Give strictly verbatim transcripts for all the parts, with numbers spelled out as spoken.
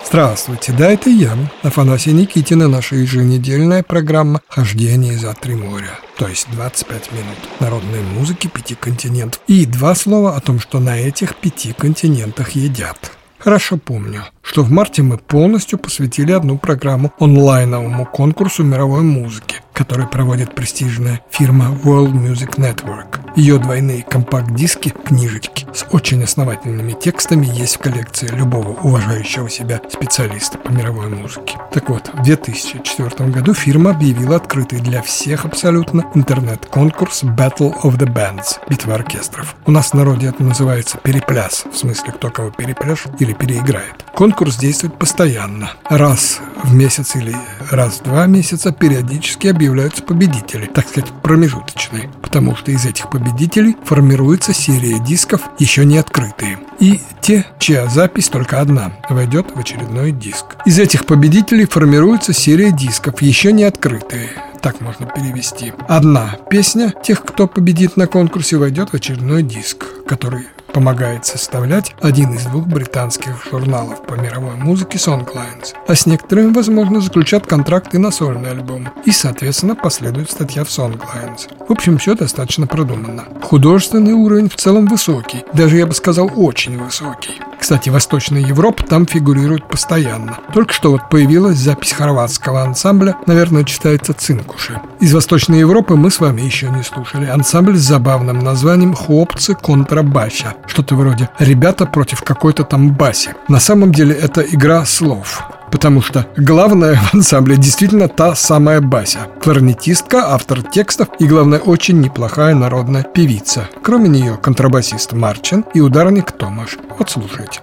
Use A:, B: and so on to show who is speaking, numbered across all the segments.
A: Здравствуйте, да, это я, Афанасий Никитин, и наша еженедельная программа «Хождение за три моря», то есть двадцать пять минут народной музыки пяти континентов и два слова о том, что на этих пяти континентах едят. Хорошо помню, что в марте мы полностью посвятили одну программу онлайновому конкурсу мировой музыки, который проводит престижная фирма World Music Network. Ее двойные компакт-диски, книжечки с очень основательными текстами есть в коллекции любого уважающего себя специалиста по мировой музыке. Так вот, в две тысячи четвёртом году фирма объявила открытый для всех абсолютно интернет-конкурс Battle of the Bands – битва оркестров. У нас в народе это называется перепляс, в смысле кто кого перепляшет или переиграет. Конкурс действует постоянно. Раз в месяц или раз в два месяца периодически объявляются победители, так сказать, промежуточные, потому что из этих победителей формируется серия дисков, еще не открытые. И те, чья запись только одна, войдет в очередной диск. Из этих победителей формируется серия дисков, еще не открытые. Так можно перевести. Одна песня тех, кто победит на конкурсе, войдет в очередной диск, который помогает составлять один из двух британских журналов по мировой музыке Songlines. А с некоторыми, возможно, заключат контракты на сольный альбом. И, соответственно, последует статья в Songlines. В общем, все достаточно продуманно. Художественный уровень в целом высокий. Даже, я бы сказал, очень высокий. Кстати, Восточная Европа там фигурирует постоянно. Только что вот появилась запись хорватского ансамбля, наверное, читается «Цинкуши». Из Восточной Европы мы с вами еще не слушали ансамбль с забавным названием «Хлопцы контрабаща». Что-то вроде «ребята против какой-то там баси». На самом деле это игра слов, потому что главное в ансамбле действительно та самая Бася. Кларнетистка, автор текстов и, главное, очень неплохая народная певица. Кроме нее контрабасист Марчин и ударник Томаш. Вот слушайте.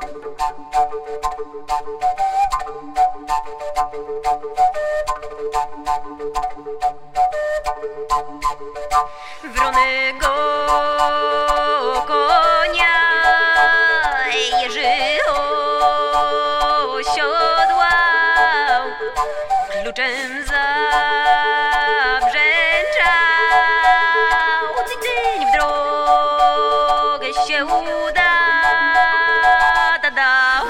B: Wronego konia Jerzy osiodłał, kluczem zabrzęczał. Tyń w drogę się uda, dał.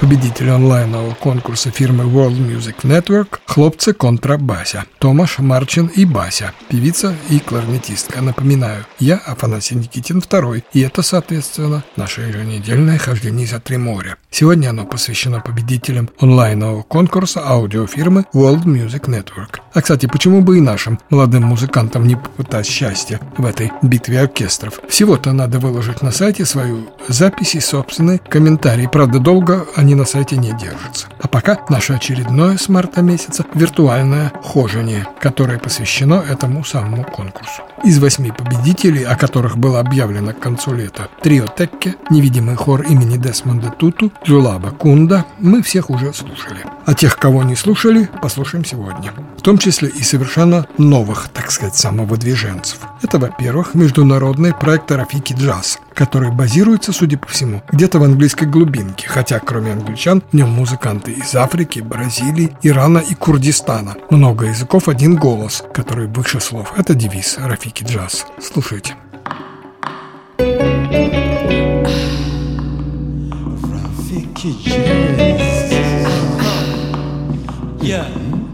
A: победитель онлайнового конкурса фирмы World Music Network, хлопцы контрабася, Томаш, Марчин и Бася, певица и кларнетистка. Напоминаю, я Афанасий Никитин второй, и это, соответственно, наше еженедельное хождение за три моря. Сегодня оно посвящено победителям онлайнового конкурса аудиофирмы World Music Network. А, кстати, почему бы и нашим молодым музыкантам не попытать счастья в этой битве оркестров? Всего-то надо выложить на сайте свою запись и собственный комментарий. Правда, долго они на сайте не держатся. А пока наше очередное с марта месяца виртуальное хожение, которое посвящено этому самому конкурсу. Из восьми победителей, о которых было объявлено к концу лета, трио Текке, невидимый хор имени Десмонда Туту, Джулаба Кунда, мы всех уже слушали. А тех, кого не слушали, послушаем сегодня. В том числе и совершенно новых, так сказать, самовыдвиженцев. Это, во-первых, международный проект Рафики Джаз, который базируется, судя по всему, где-то в английской глубинке, хотя кроме англичан в нем музыканты из Африки, Бразилии, Ирана и Курдистана. Много языков, один голос, который выше слов. Это девиз Рафики Джаз. Слушайте.
C: Рафики Джаз. Yeah.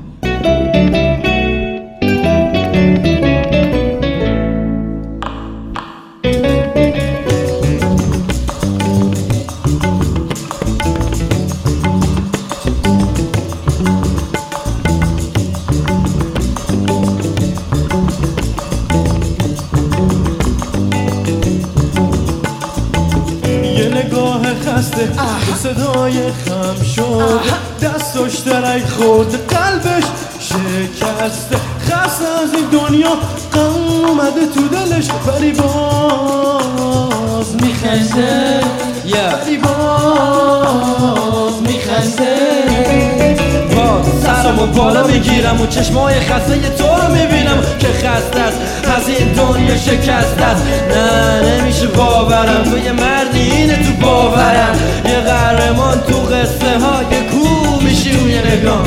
C: صدای خم شد دستش درک خورد قلبش شکسته خسته از این دنیا غم اومده تو دلش ولی باز میخنده ولی باز میخنده سرمو بالا میگیرم و چشمای خسته تو رو میبینم که خسته است از این دنیا شکسته است. نه نمیشه باورم تو یه مردی اینه تو باورم یه قهرمان تو قصه های کو میشی اون یه نگاه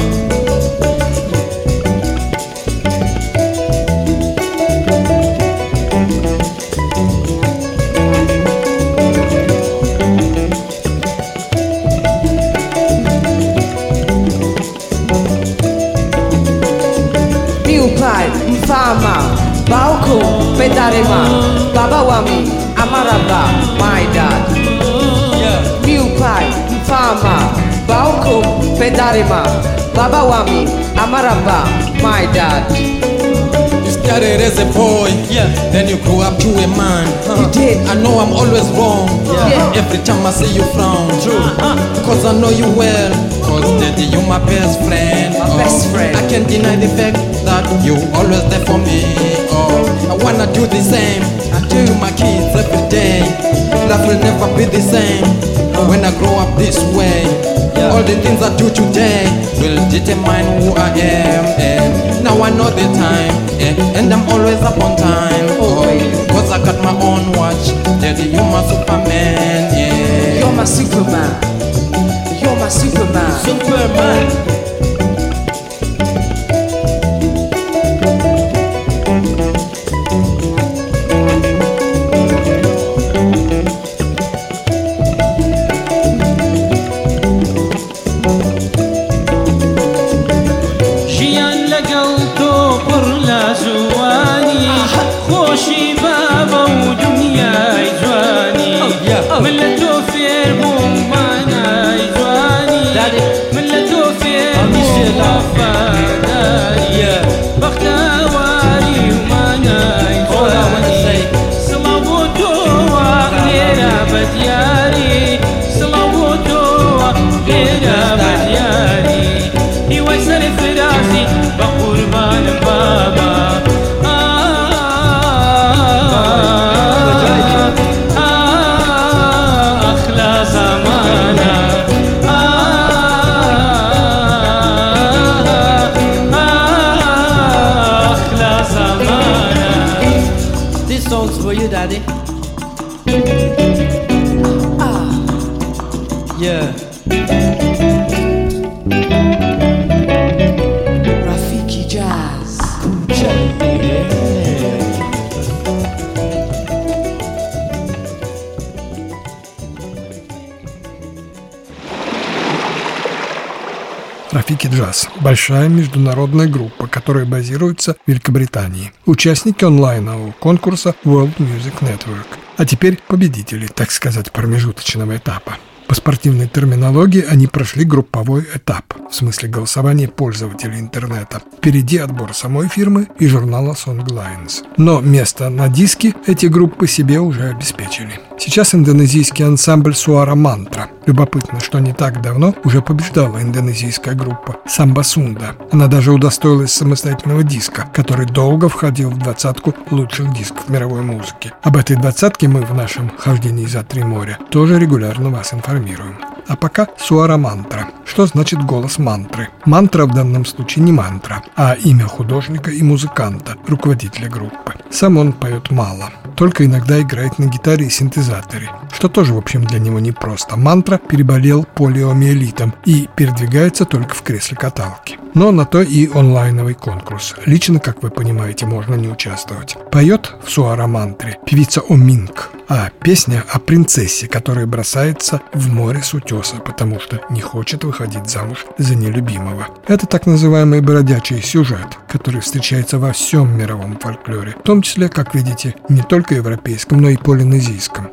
C: Mfama, Bauku, Pedarema, Baba Wami, Amaraba, my dad. Miu Pai, Mfama, Bauku, Pedarema, Baba Wami, Amaraba, my dad. You started as a boy, yeah. Then you grew up to a man. Uh-huh. You did. I know I'm always wrong. Yeah. Yeah. Every time I see you frown, true. Uh-huh. Cause I know you well. Cause daddy, you my best friend. My oh. best friend. I can't deny the fact that you always there for me. Oh, I wanna do the same. I do my kids every day. Life will never be the same uh. when I grow up this way. Yeah. All the things I do today will determine who I am. And now I know the time, yeah. And I'm always up on time. Oh, cause I got my own watch. Daddy, you're my Superman, yeah. You're my Superman. You're my Superman. Superman. Yeah. Rafiki Jazz.
A: Рафики Джаз – большая международная группа, которая базируется в Великобритании. Участники онлайнового конкурса World Music Network. А теперь победители, так сказать, промежуточного этапа. По спортивной терминологии они прошли групповой этап, в смысле голосования пользователей интернета. Впереди отбор самой фирмы и журнала Songlines. Но место на диске эти группы себе уже обеспечили. Сейчас индонезийский ансамбль Suara Mantra. Любопытно, что не так давно уже побеждала индонезийская группа Samba Sunda. Она даже удостоилась самостоятельного диска, который долго входил в двадцатку лучших дисков мировой музыки. Об этой двадцатке мы в нашем «Хождении за три моря» тоже регулярно вас информируем. А пока Suara Mantra. Что значит голос мантры? Мантра в данном случае не мантра, а имя художника и музыканта, руководителя группы. Сам он поет мало, только иногда играет на гитаре и синтезаторе, что тоже, в общем, для него непросто. Мантра переболел полиомиелитом и передвигается только в кресле каталки. Но на то и онлайновый конкурс. Лично, как вы понимаете, можно не участвовать. Поет в Suara Mantре певица Оминг, а песня о принцессе, которая бросается в море с утеса, потому что не хочет выходить замуж за нелюбимого. Это так называемый бродячий сюжет, который встречается во всем мировом фольклоре, в том числе, как видите, не только европейском, но и полинезийском.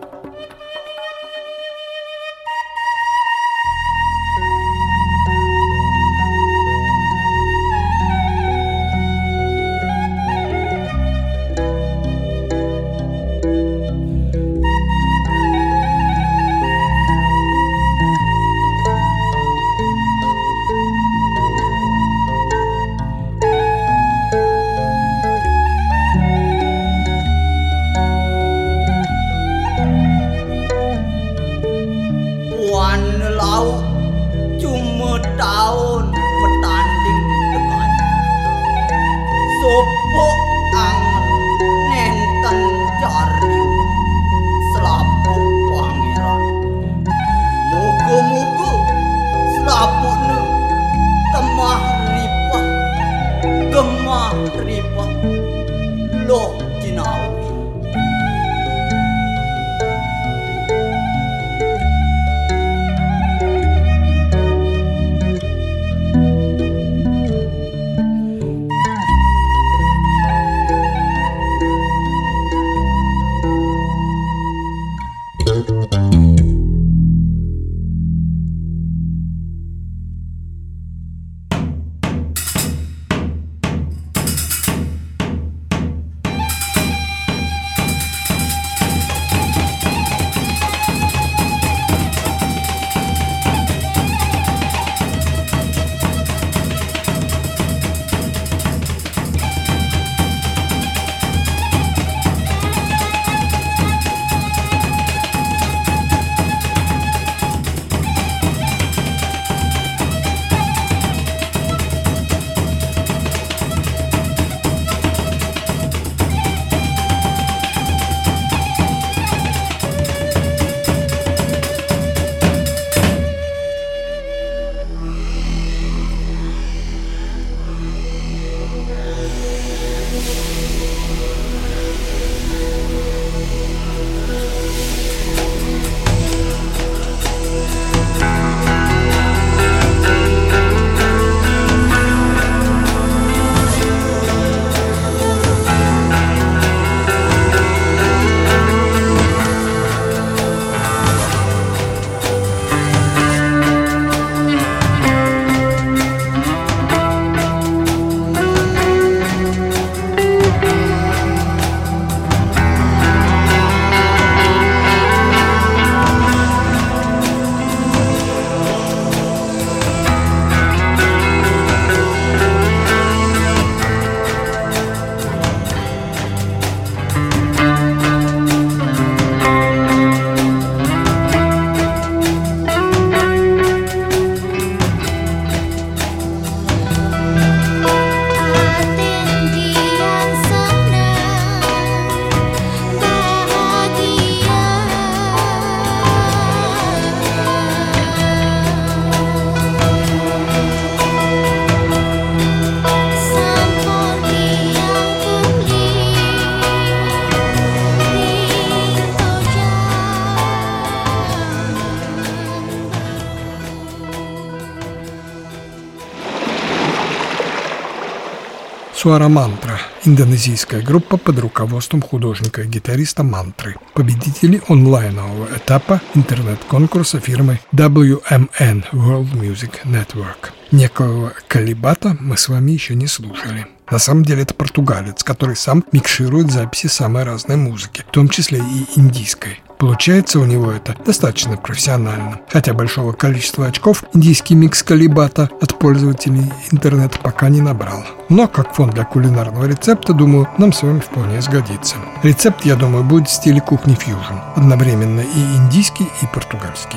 A: Suara Mantra – индонезийская группа под руководством художника и гитариста Мантры, победители онлайнового этапа интернет-конкурса фирмы дабл ю эм эн World Music Network. Некоего Калибата мы с вами еще не слушали. На самом деле это португалец, который сам микширует записи самой разной музыки, в том числе и индийской. Получается у него это достаточно профессионально. Хотя большого количества очков индийский микс Калибата от пользователей интернета пока не набрал. Но как фон для кулинарного рецепта, думаю, нам с вами вполне сгодится. Рецепт, я думаю, будет в стиле кухни фьюжн. Одновременно и индийский, и португальский.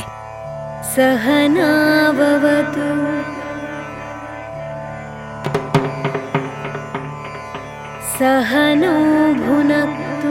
B: Sahano bhunaktu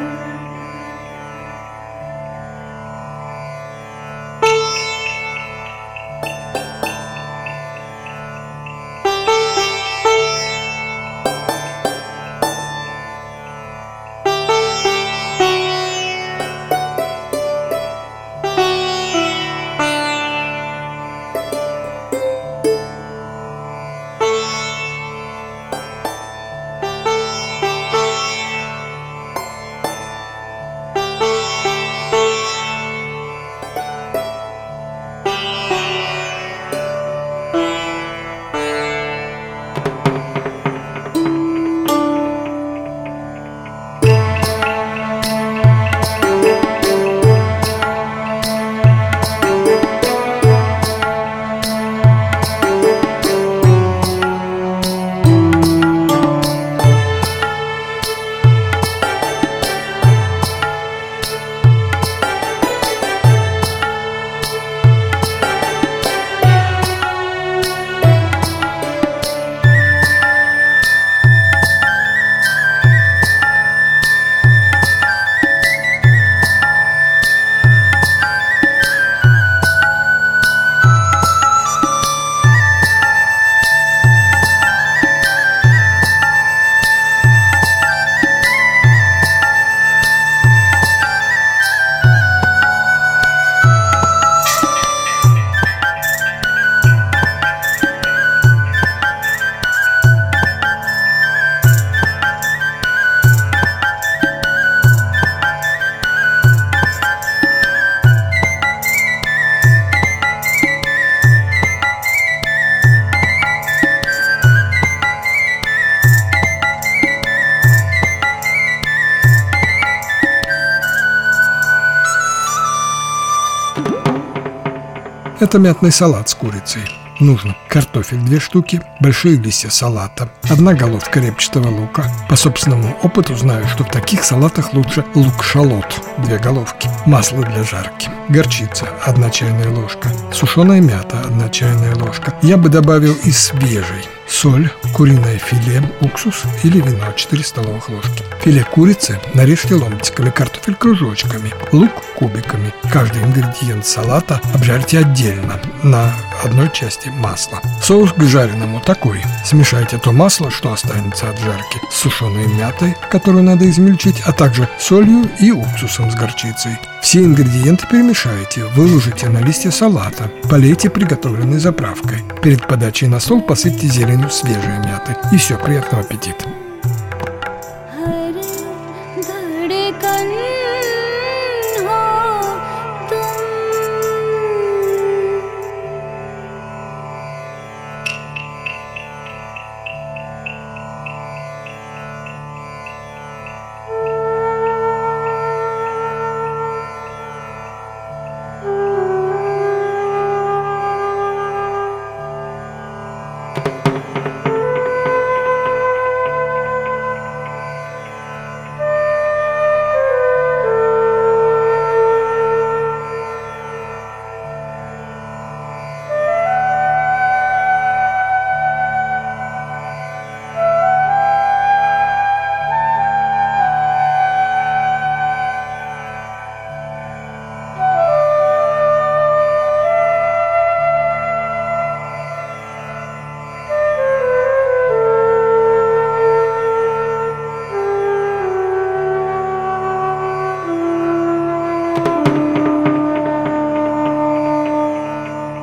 A: Это мятный салат с курицей. Нужно картофель две штуки, большие листья салата, одна головка репчатого лука. По собственному опыту знаю, что в таких салатах лучше лук-шалот, две головки, масло для жарки, горчица, одна чайная ложка, сушеная мята, одна чайная ложка. Я бы добавил и свежей. Соль, куриное филе, уксус или вино четыре столовых ложки. Филе курицы нарежьте ломтиками, картофель кружочками, лук кубиками. Каждый ингредиент салата обжарьте отдельно на одной части масла. Соус к жареному такой. Смешайте то масло, что останется от жарки, с сушеной мятой, которую надо измельчить, а также солью и уксусом с горчицей. Все ингредиенты перемешайте, выложите на листья салата, полейте приготовленной заправкой. Перед подачей на стол посыпьте зеленью свежей мяты. И все, приятного аппетита!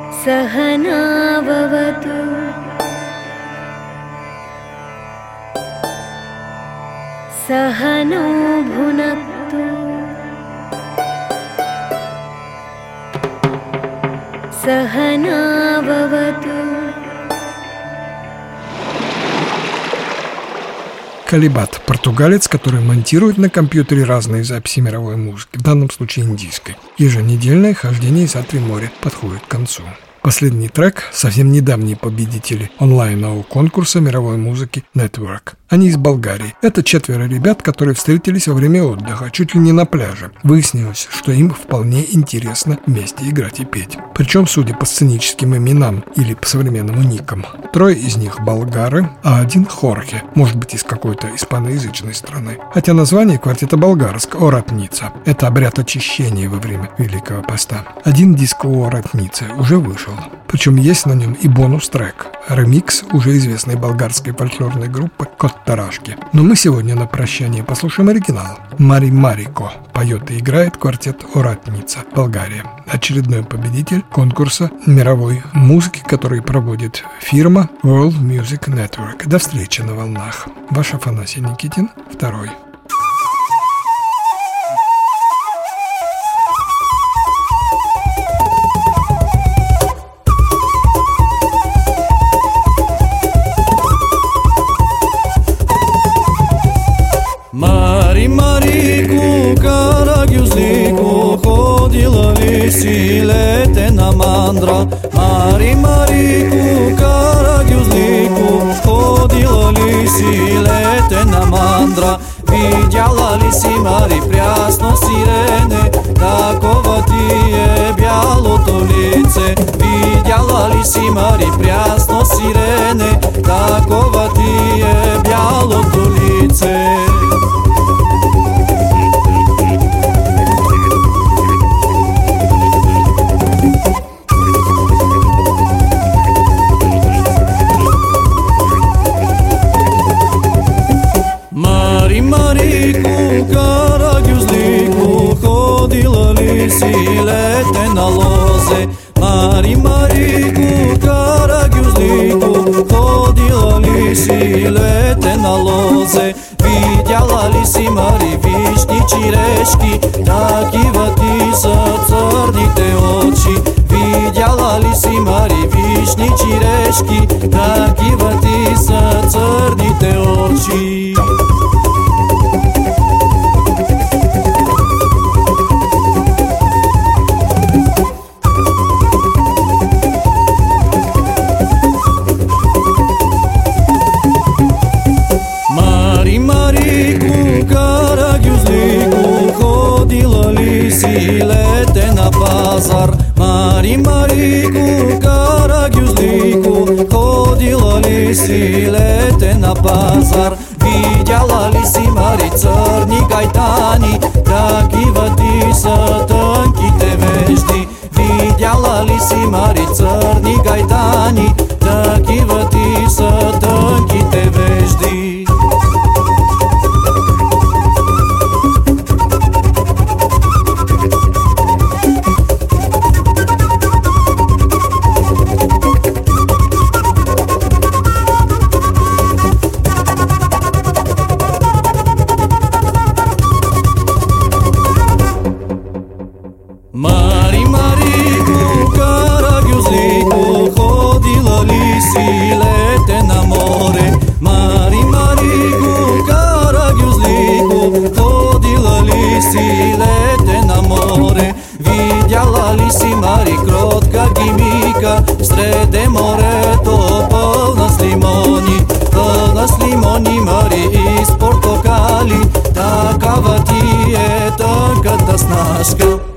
B: Sahana bhavatu सहनो भुनक्तु सहनाववतु.
A: Калибат – португалец, который монтирует на компьютере разные записи мировой музыки, в данном случае индийской. Еженедельное хождение за три моря подходит к концу. Последний трек – совсем недавние победители онлайнового конкурса мировой музыки Network. Они из Болгарии. Это четверо ребят, которые встретились во время отдыха, чуть ли не на пляже. Выяснилось, что им вполне интересно вместе играть и петь. Причем, судя по сценическим именам или по современному никам, трое из них болгары, а один Хорхе, может быть, из какой-то испаноязычной страны. Хотя название квартета болгарское – Оратница. Это обряд очищения во время Великого Поста. Один диск у Оратницы уже вышел. Причем есть на нем и бонус-трек – ремикс уже известной болгарской фольклорной группы Коттарашки. Но мы сегодня на прощание послушаем оригинал. Мари Марико поет и играет квартет Оратница, Болгария. Очередной победитель конкурса мировой музыки, который проводит фирма World Music Network. До встречи на волнах. Ваш Афанасий Никитин, второй.
D: Мари, Марику, карагюзлику, ходила ли си летена мандра? Мари, Марику, карагюзлику, ходила ли си летена мандра? Видяла ли си, Мари, прясно сирене, такова ти е бялото лице? Видяла ли си, Мари, прясно сирене, такова ти е бялото лице? Мари, Марику, карагюзлику, ходила ли си летена лозе? Мари, Марику, карагюзлику, ходила ли си летена лозе? Видяла ли си, Мари, вишни черешки, такива ти са църните очи? Видяла ли си, Мари, вишни черешки, такива ти са църните очи? Мари, Марику, карагюзлику, ходила ли си летена пазар? Мари, Марику, карагюзлику, ходила ли си летена пазар? Видяла ли си, Мари, църни кайтани, такива ти са тънките вежди? Видяла ли си, Мари, църни кайтани, такива ти са тънките вежди? Мари, Марику, карагюзлику, ходила ли си летена море? Мари, Марику, карагюзлику, ходила ли си летена море? Видяла ли си, Мари, кротка гимика, среде морето пълна с лимони? Пълна с лимони, Мари, и с портокали, такава ти е тънката снашка.